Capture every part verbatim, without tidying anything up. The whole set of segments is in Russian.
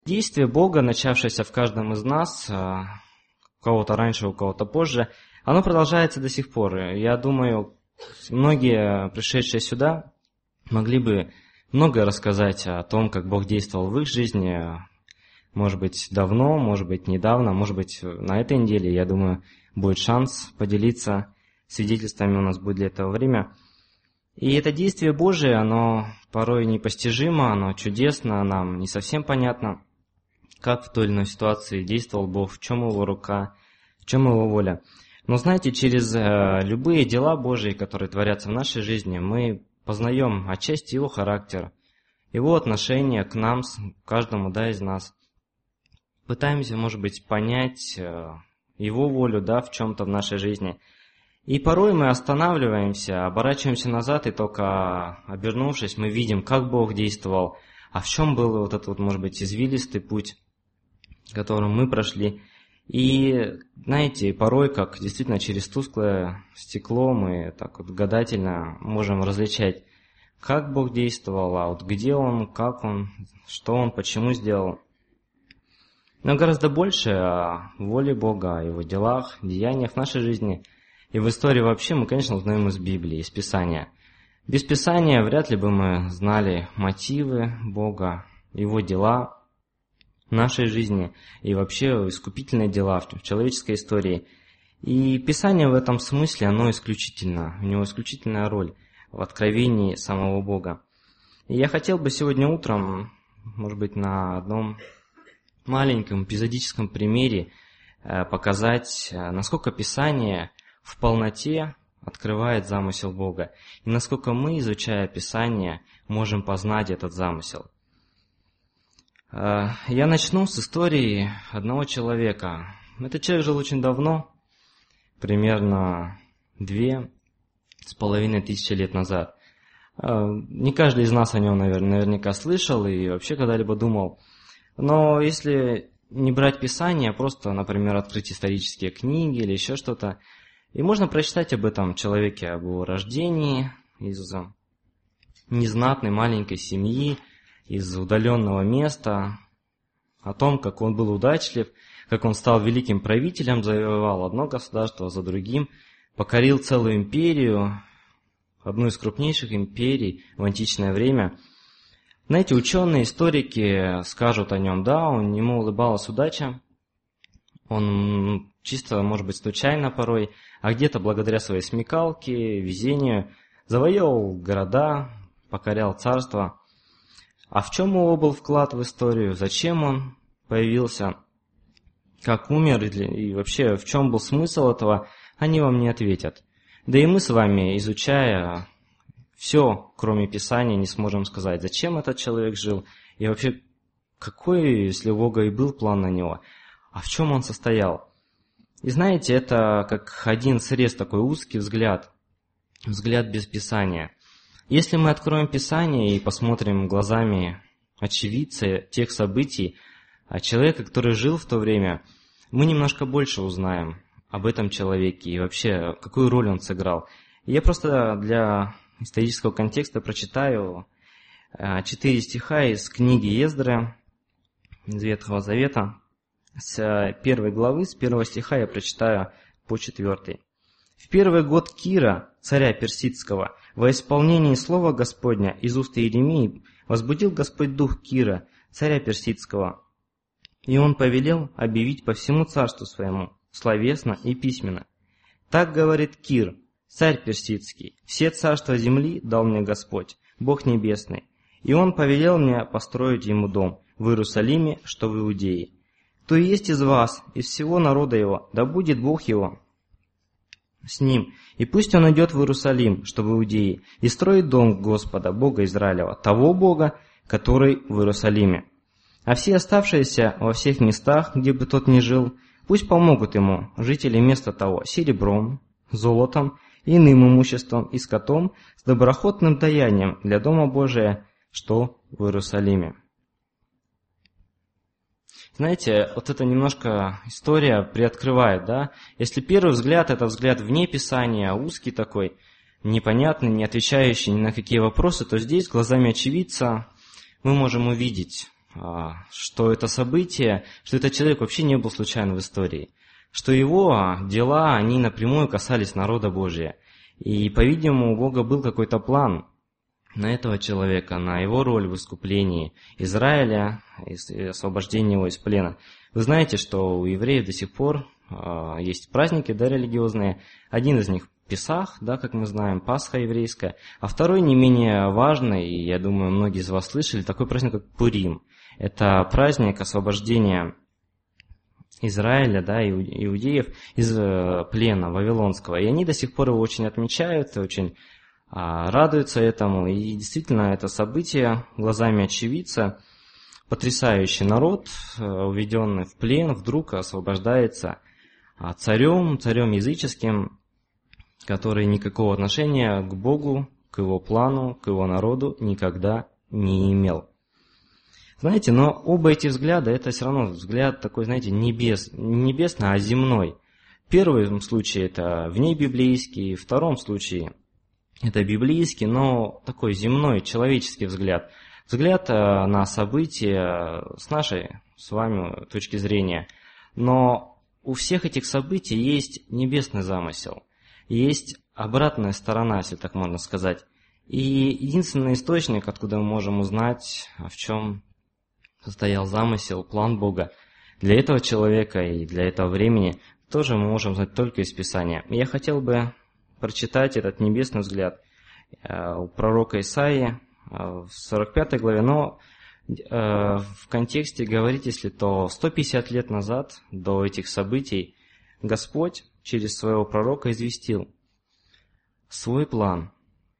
Действие Бога, начавшееся в каждом из нас, у кого-то раньше, у кого-то позже, оно продолжается до сих пор. Я думаю, многие, пришедшие сюда, могли бы многое рассказать о том, как Бог действовал в их жизни, может быть, давно, может быть, недавно, может быть, на этой неделе. Я думаю, будет шанс поделиться свидетельствами, у нас будет для этого время. И это действие Божие, оно порой непостижимо, оно чудесно, нам не совсем понятно, как в той или иной ситуации действовал Бог, в чем Его рука, в чем Его воля. Но знаете, через любые дела Божии, которые творятся в нашей жизни, мы познаем отчасти Его характер, Его отношение к нам, к каждому да, из нас. Пытаемся, может быть, понять Его волю да, в чем-то в нашей жизни. И порой мы останавливаемся, оборачиваемся назад, и только обернувшись, мы видим, как Бог действовал, а в чем был вот этот, вот, может быть, извилистый путь, которым мы прошли. И, знаете, порой, как действительно через тусклое стекло, мы так вот гадательно можем различать, как Бог действовал, а вот где Он, как Он, что Он, почему сделал. Но гораздо больше о воле Бога, о Его делах, деяниях в нашей жизни и в истории вообще мы, конечно, узнаем из Библии, из Писания. Без Писания вряд ли бы мы знали мотивы Бога, Его дела в нашей жизни и вообще искупительные дела в человеческой истории. И Писание в этом смысле, оно исключительно, у него исключительная роль в откровении самого Бога. И я хотел бы сегодня утром, может быть, на одном маленьком эпизодическом примере показать, насколько Писание в полноте открывает замысел Бога, и насколько мы, изучая Писание, можем познать этот замысел. Я начну с истории одного человека. Этот человек жил очень давно, примерно две с половиной тысячи лет назад. Не каждый из нас о нем, наверное, наверняка слышал и вообще когда-либо думал. Но если не брать Писание, просто, например, открыть исторические книги или еще что-то, и можно прочитать об этом человеке, об его рождении из незнатной маленькой семьи, из удаленного места, о том, как он был удачлив, как он стал великим правителем, завоевал одно государство за другим, покорил целую империю, одну из крупнейших империй в античное время. Знаете, ученые, историки скажут о нем, да, он, ему улыбалась удача, он чисто, может быть, случайно порой, а где-то благодаря своей смекалке, везению, завоевал города, покорял царства. А в чем его был вклад в историю? Зачем он появился? Как умер? И вообще, в чем был смысл этого? Они вам не ответят. Да и мы с вами, изучая все, кроме Писания, не сможем сказать, зачем этот человек жил. И вообще, какой, если у Бога и был план на него, а в чем он состоял? И знаете, это как один срез, такой узкий взгляд, взгляд без Писания. Если мы откроем Писание и посмотрим глазами очевидца тех событий, человека, который жил в то время, мы немножко больше узнаем об этом человеке и вообще, какую роль он сыграл. И я просто для исторического контекста прочитаю четыре стиха из книги Ездры, из Ветхого Завета. С первой главы, с первого стиха я прочитаю по четвертый. «В первый год Кира, царя Персидского, во исполнении слова Господня из уст Иеремии возбудил Господь дух Кира, царя Персидского, и он повелел объявить по всему царству своему, словесно и письменно. Так говорит Кир, царь Персидский, все царства земли дал мне Господь, Бог небесный, и он повелел мне построить ему дом в Иерусалиме, что в Иудее. То и есть из вас, из всего народа его, да будет Бог его с ним, и пусть он идет в Иерусалим, что в Иудее, и строит дом Господа, Бога Израилева, того Бога, который в Иерусалиме. А все оставшиеся во всех местах, где бы тот ни жил, пусть помогут ему, жители места того, серебром, золотом, иным имуществом и скотом, с доброходным даянием для Дома Божия, что в Иерусалиме». Знаете, вот это немножко история приоткрывает, да? Если первый взгляд, это взгляд вне Писания, узкий такой, непонятный, не отвечающий ни на какие вопросы, то здесь, глазами очевидца, мы можем увидеть что это событие, что этот человек вообще не был случайным в истории, что его дела, они напрямую касались народа Божия. И, по-видимому, у Бога был какой-то план на этого человека, на его роль в искуплении Израиля и освобождении его из плена. Вы знаете, что у евреев до сих пор э, есть праздники, да, религиозные. Один из них Песах, да, как мы знаем, Пасха еврейская. А второй, не менее важный, и я думаю, многие из вас слышали, такой праздник, как Пурим. Это праздник освобождения Израиля, да, иудеев из плена вавилонского. И они до сих пор его очень отмечают, очень а, радуются этому. И действительно, это событие глазами очевидца. Потрясающий народ, уведенный в плен, вдруг освобождается царем, царем языческим, который никакого отношения к Богу, к его плану, к его народу никогда не имел. Знаете, но оба эти взгляда, это все равно взгляд такой, знаете, небес, не небесный, а земной. В первом случае это внебиблейский, в втором случае это библейский, но такой земной, человеческий взгляд. Взгляд на события с нашей с вами точки зрения. Но у всех этих событий есть небесный замысел, есть обратная сторона, если так можно сказать. И единственный источник, откуда мы можем узнать, в чем состоял замысел, план Бога для этого человека и для этого времени, тоже мы можем знать только из Писания. Я хотел бы прочитать этот небесный взгляд у пророка Исаии в сорок пятой главе, но в контексте говорить, если то сто пятьдесят лет назад, до этих событий, Господь через своего пророка известил свой план,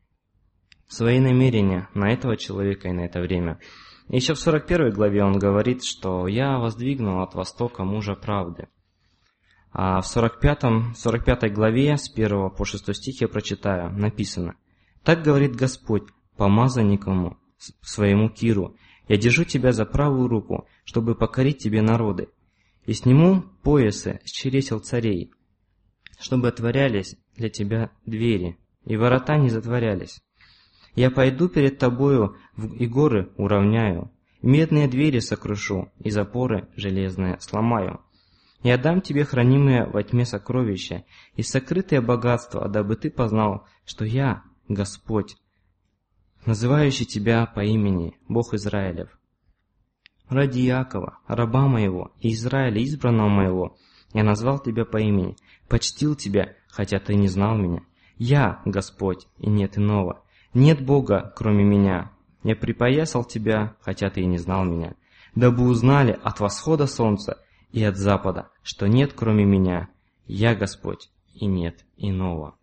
свои намерения на этого человека и на это время. Еще в сорок первой главе он говорит, что «Я воздвигну от востока мужа правды». А в сорок пятой главе с первого по шестой стих я прочитаю, написано: «Так говорит Господь помазаннику своему Киру: я держу тебя за правую руку, чтобы покорить тебе народы, и сниму поясы с чресел царей, чтобы отворялись для тебя двери, и ворота не затворялись. Я пойду перед тобою, и горы уравняю, медные двери сокрушу, и запоры железные сломаю. Я дам тебе хранимые во тьме сокровища и сокрытые богатства, дабы ты познал, что я, Господь, называющий тебя по имени, Бог Израилев. Ради Иакова, раба моего, и Израиля, избранного моего, я назвал тебя по имени, почтил тебя, хотя ты не знал меня. Я, Господь, и нет иного. Нет Бога, кроме меня. Я припоясал тебя, хотя ты и не знал меня, дабы узнали от восхода солнца и от запада, что нет, кроме меня. Я, Господь, и нет иного».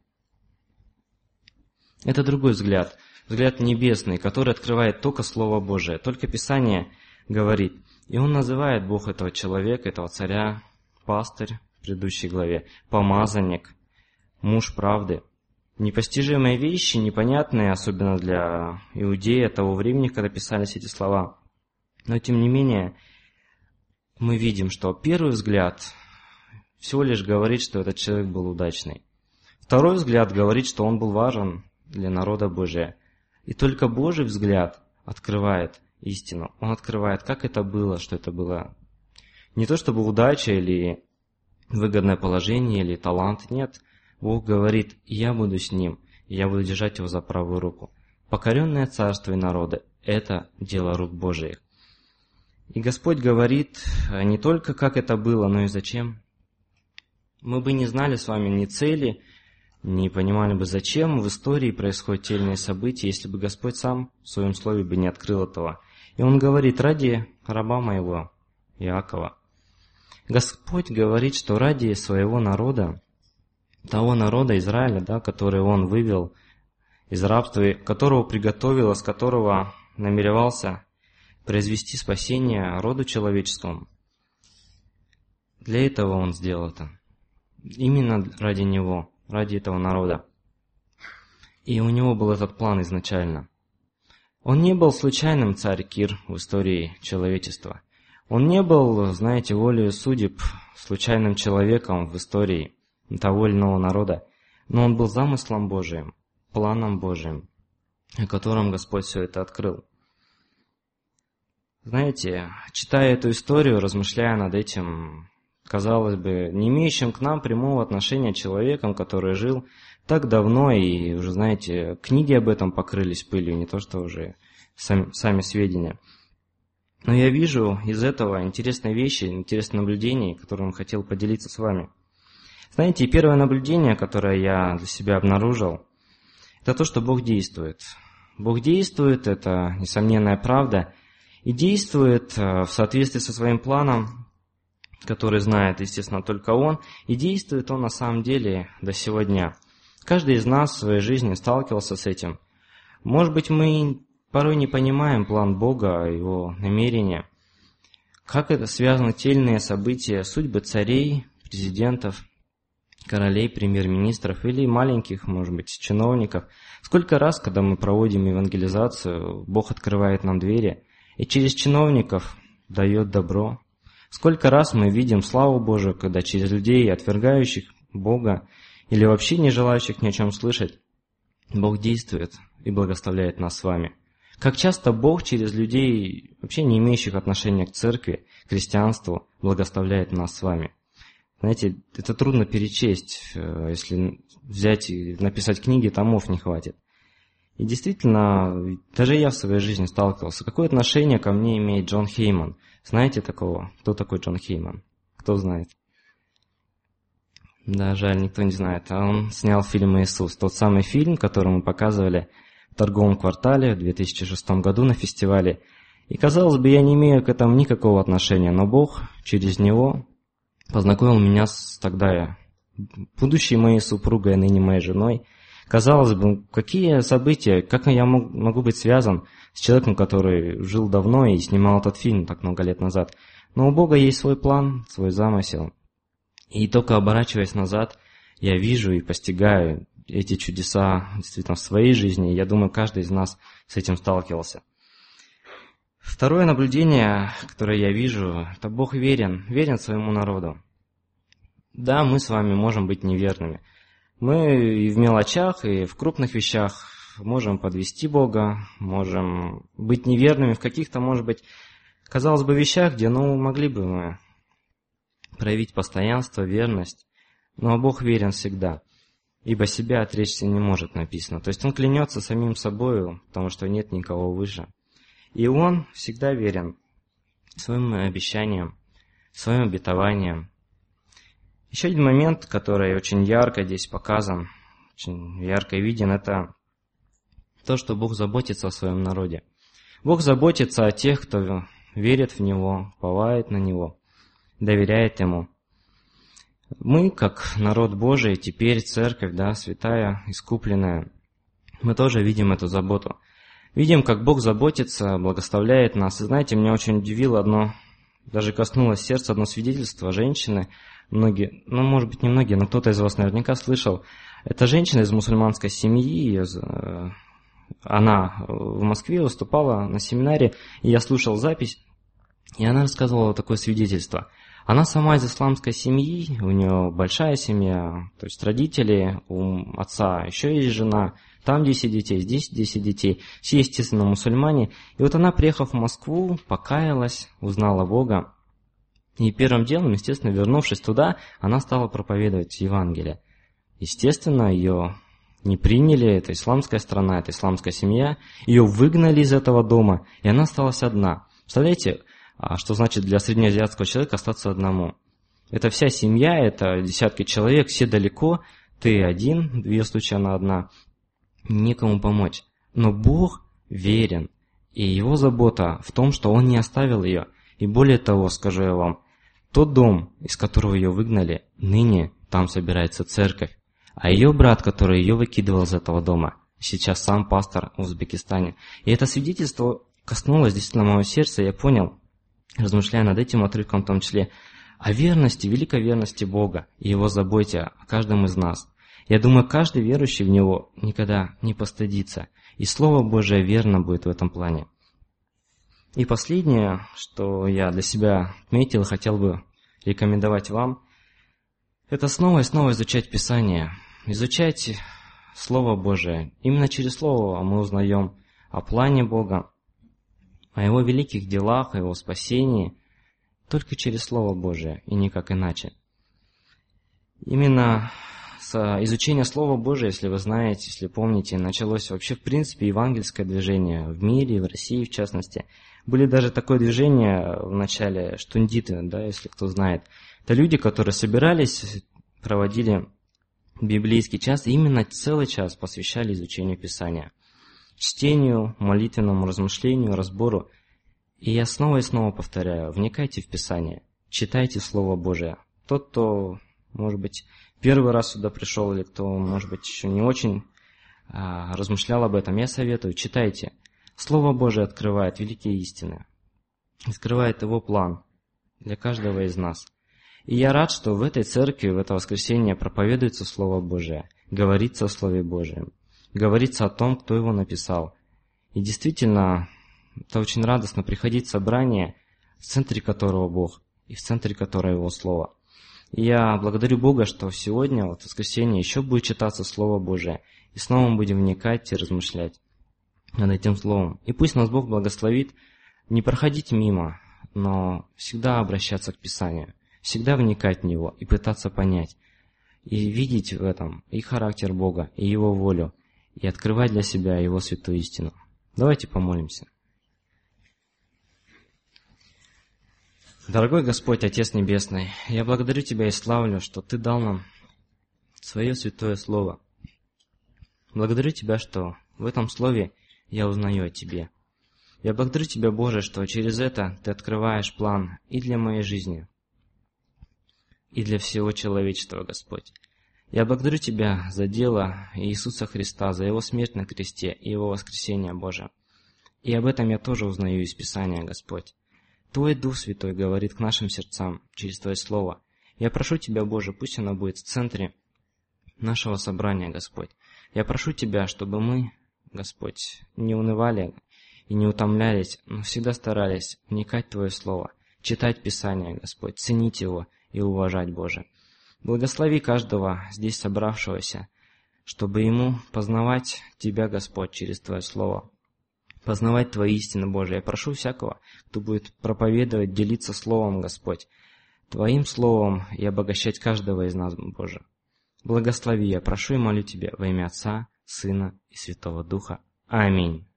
Это другой взгляд, взгляд небесный, который открывает только Слово Божие, только Писание говорит. И он называет Бог этого человека, этого царя, пастырь в предыдущей главе, помазанник, муж правды. Непостижимые вещи, непонятные, особенно для иудея того времени, когда писались эти слова. Но тем не менее, мы видим, что первый взгляд всего лишь говорит, что этот человек был удачный. Второй взгляд говорит, что он был важен для народа Божия. И только Божий взгляд открывает истину. Он открывает, как это было, что это было не то чтобы удача или выгодное положение или талант. Нет. Бог говорит: я буду с ним, и я буду держать его за правую руку. Покоренное царство и народы – это дело рук Божиих. И Господь говорит не только, как это было, но и зачем. Мы бы не знали с вами ни цели, не понимали бы, зачем в истории происходят те или иные события, если бы Господь сам в своем слове бы не открыл этого. И Он говорит: ради раба моего Иакова. Господь говорит, что ради своего народа, того народа Израиля, да, который Он вывел из рабства, которого приготовил, из которого намеревался произвести спасение роду человеческому. Для этого Он сделал это. Именно ради Него, ради этого народа. И у Него был этот план изначально. Он не был случайным царь Кир в истории человечества. Он не был, знаете, волею судеб случайным человеком в истории того или иного народа, но он был замыслом Божиим, планом Божиим, о котором Господь все это открыл. Знаете, читая эту историю, размышляя над этим, казалось бы, не имеющим к нам прямого отношения человеком, который жил так давно, и уже, знаете, книги об этом покрылись пылью, не то что уже сами, сами сведения. Но я вижу из этого интересные вещи, интересные наблюдения, которыми хотел поделиться с вами. Знаете, первое наблюдение, которое я для себя обнаружил, это то, что Бог действует. Бог действует, это несомненная правда, и действует в соответствии со своим планом, который знает, естественно, только Он, и действует Он на самом деле до сего дня. Каждый из нас в своей жизни сталкивался с этим. Может быть, мы порой не понимаем план Бога, Его намерения, как это связаны те или иные события, судьбы царей, президентов, королей, премьер-министров или маленьких, может быть, чиновников. Сколько раз, когда мы проводим евангелизацию, Бог открывает нам двери и через чиновников дает добро. Сколько раз мы видим славу Божию, когда через людей, отвергающих Бога или вообще не желающих ни о чем слышать, Бог действует и благословляет нас с вами. Как часто Бог через людей, вообще не имеющих отношения к церкви, к христианству, благословляет нас с вами. Знаете, это трудно перечесть, если взять и написать книги, томов не хватит. И действительно, даже я в своей жизни сталкивался. Какое отношение ко мне имеет Джон Хейман? Знаете такого? Кто такой Джон Хейман? Кто знает? Да, жаль, никто не знает. А он снял фильм «Иисус». Тот самый фильм, который мы показывали в торговом квартале в две тысячи шестом году на фестивале. И, казалось бы, я не имею к этому никакого отношения, но Бог через него познакомил меня с тогда будущей моей супругой, ныне моей женой. Казалось бы, какие события, как я могу быть связан с человеком, который жил давно и снимал этот фильм так много лет назад. Но у Бога есть свой план, свой замысел. И только оборачиваясь назад, я вижу и постигаю эти чудеса действительно в своей жизни. Я думаю, каждый из нас с этим сталкивался. Второе наблюдение, которое я вижу, это Бог верен, верен своему народу. Да, мы с вами можем быть неверными. Мы и в мелочах, и в крупных вещах можем подвести Бога, можем быть неверными в каких-то, может быть, казалось бы, вещах, где, ну, могли бы мы проявить постоянство, верность. Но Бог верен всегда, ибо себя отречься не может, написано. То есть Он клянется самим собою, потому что нет никого выше. И Он всегда верен своим обещаниям, своим обетованиям. Еще один момент, который очень ярко здесь показан, очень ярко виден, это то, что Бог заботится о своем народе. Бог заботится о тех, кто верит в Него, уповает на Него, доверяет Ему. Мы, как народ Божий, теперь церковь, да, святая, искупленная, мы тоже видим эту заботу. Видим, как Бог заботится, благословляет нас. И знаете, меня очень удивило одно, даже коснулось сердца одно свидетельство женщины. Многие, ну, может быть, не многие, но кто-то из вас наверняка слышал. Это женщина из мусульманской семьи. Она в Москве выступала на семинаре, и я слушал запись, и она рассказывала такое свидетельство. Она сама из исламской семьи, у нее большая семья, то есть родители, у отца еще есть жена, там десять детей, здесь десять детей, все, естественно, мусульмане. И вот она, приехав в Москву, покаялась, узнала Бога. И первым делом, естественно, вернувшись туда, она стала проповедовать Евангелие. Естественно, ее не приняли, это исламская страна, это исламская семья. Ее выгнали из этого дома, и она осталась одна. Представляете, что значит для среднеазиатского человека остаться одному? Это вся семья, это десятки человек, все далеко, ты один, в ее случае она одна. Некому помочь. Но Бог верен, и Его забота в том, что Он не оставил ее. И более того, скажу я вам, тот дом, из которого ее выгнали, ныне там собирается церковь. А ее брат, который ее выкидывал из этого дома, сейчас сам пастор в Узбекистане. И это свидетельство коснулось действительно моего сердца, и я понял, размышляя над этим отрывком в том числе, о верности, великой верности Бога и Его заботе о каждом из нас. Я думаю, каждый верующий в Него никогда не постыдится, и Слово Божие верно будет в этом плане. И последнее, что я для себя отметил и хотел бы рекомендовать вам, это снова и снова изучать Писание, изучать Слово Божие. Именно через Слово мы узнаем о плане Бога, о Его великих делах, о Его спасении только через Слово Божие и никак иначе. Именно с изучения Слова Божия, если вы знаете, если помните, началось вообще в принципе евангельское движение в мире, в России в частности. Были даже такое движение в начале штундиты, да, если кто знает. Это люди, которые собирались, проводили библейский час, и именно целый час посвящали изучению Писания, чтению, молитвенному размышлению, разбору. И я снова и снова повторяю, вникайте в Писание, читайте Слово Божие. Тот, кто, может быть, первый раз сюда пришел, или кто, может быть, еще не очень а, размышлял об этом, я советую, читайте. Слово Божие открывает великие истины, открывает Его план для каждого из нас. И я рад, что в этой церкви, в это воскресенье проповедуется Слово Божие, говорится о Слове Божьем, говорится о том, кто его написал. И действительно, это очень радостно приходить в собрание, в центре которого Бог, и в центре которого Его Слово. И я благодарю Бога, что сегодня, вот в воскресенье, еще будет читаться Слово Божие, и снова мы будем вникать и размышлять над этим Словом. И пусть нас Бог благословит не проходить мимо, но всегда обращаться к Писанию, всегда вникать в него и пытаться понять, и видеть в этом и характер Бога, и Его волю, и открывать для себя Его святую истину. Давайте помолимся. Дорогой Господь, Отец Небесный, я благодарю Тебя и славлю, что Ты дал нам Свое святое Слово. Благодарю Тебя, что в этом Слове я узнаю о Тебе. Я благодарю Тебя, Боже, что через это Ты открываешь план и для моей жизни, и для всего человечества, Господь. Я благодарю Тебя за дело Иисуса Христа, за Его смерть на кресте и Его воскресение, Боже. И об этом я тоже узнаю из Писания, Господь. Твой Дух Святой говорит к нашим сердцам через Твое Слово. Я прошу Тебя, Боже, пусть оно будет в центре нашего собрания, Господь. Я прошу Тебя, чтобы мы, Господь, не унывали и не утомлялись, но всегда старались вникать в Твое Слово, читать Писание, Господь, ценить его и уважать, Боже. Благослови каждого здесь собравшегося, чтобы ему познавать Тебя, Господь, через Твое Слово, познавать Твои истины, Боже. Я прошу всякого, кто будет проповедовать, делиться Словом, Господь, Твоим Словом и обогащать каждого из нас, Боже. Благослови, я прошу и молю Тебя во имя Отца, Сына и Святого Духа. Аминь.